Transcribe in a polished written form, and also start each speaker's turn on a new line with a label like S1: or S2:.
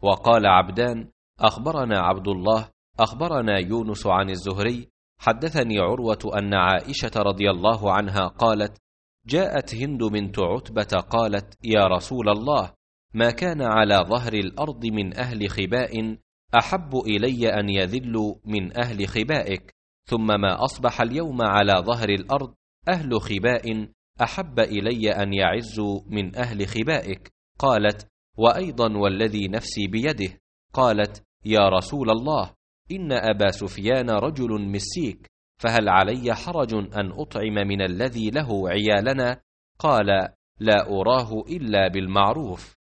S1: وقال عبدان: أخبرنا عبد الله أخبرنا يونس عن الزهري حدثني عروة أن عائشة رضي الله عنها قالت: جاءت هند بنت عتبة قالت: يا رسول الله، ما كان على ظهر الأرض من أهل خباء أحب إلي أن يذلوا من أهل خبائك، ثم ما أصبح اليوم على ظهر الأرض أهل خباء أحب إلي أن يعزوا من أهل خبائك. قالت: وأيضا والذي نفسي بيده. قالت: يا رسول الله، إن أبا سفيان رجل مسيك، فهل علي حرج أن أطعم من الذي له عيالنا؟ قال: لا أراه إلا بالمعروف.